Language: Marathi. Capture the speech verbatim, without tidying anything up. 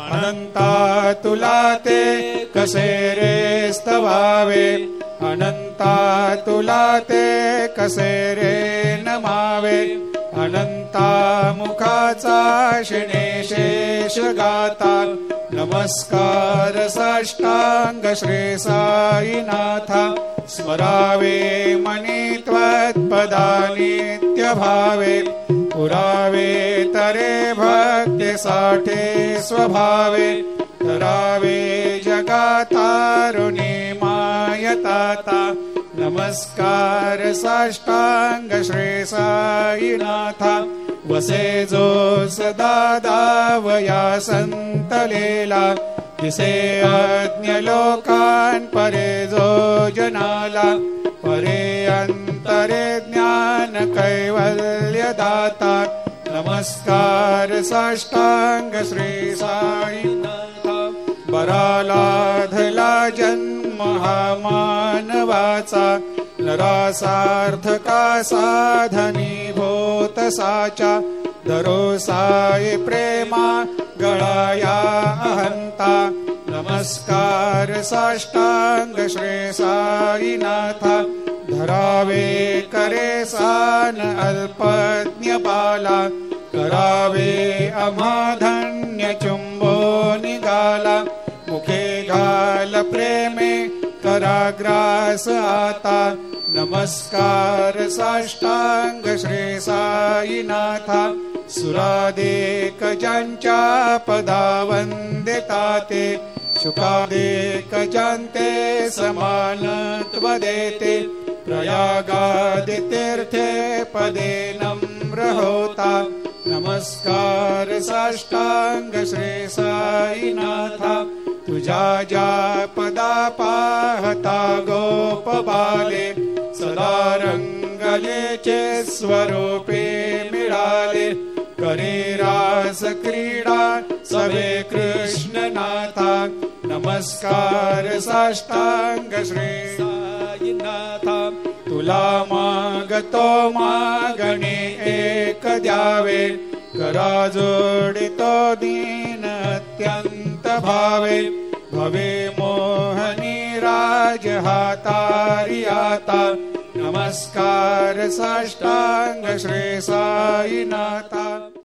अनंता तुला ते कसे रे स्तवावे, अनंता तुला ते कसे रे नमावे, अनंता मुखाचा शिणे शेष गाता, नमस्कार साष्टांग श्री साईनाथा, स्मरावे मनी त्वत्पदा नित्य भावे, पुरावे तरे भक्ती साठे स्वभावे, करावे जगातारुणी मायताता, नमस्कार साष्टांग श्री साईनाथा, वसे जो सदा दावया संतलेला, दिसे अज्ञ लोकान परे जो जनाला, परे अंतरे ज्ञान कैवल्य दाता, नमस्कार साष्टांग श्री साईनाथा, बरालाधला जन्म हा मानवाचा, नरासार्थका साधनी भूत साचा, दरोसाय प्रेमा गळाया अहंता, नमस्कार साष्टांग श्री साईनाथा, धरावे करे सान अल्पज्ञ बाला, करावे अमाधन्य चुंबो निगाला, मुखे घाल प्रेमे कराग्रास आता, नमस्कार साष्टांग श्री साईनाथा, सुरादेक ज्यांच्या पदा वंदिता ते, शुकादेक ज्यांते समानत्व देते, प्रयागादि तीर्थे पदे नम्र होता, नमस्कार साष्टांग श्री साईनाथा, तुझ्या ज्या पदा पाहता गोप बाले, सदा रंगलेचे स्वरूपे मिळाले, करे रास क्रीडा सवे कृष्णनाथा, नमस्कार साष्टांग श्री साईनाथा, तुला मागतो मागणे एक द्यावे, करा जोडितो दीन अत्यंत भावे, भवे मोहनी राज हातारी आता, नमस्कार साष्टांग श्री साईनाथा.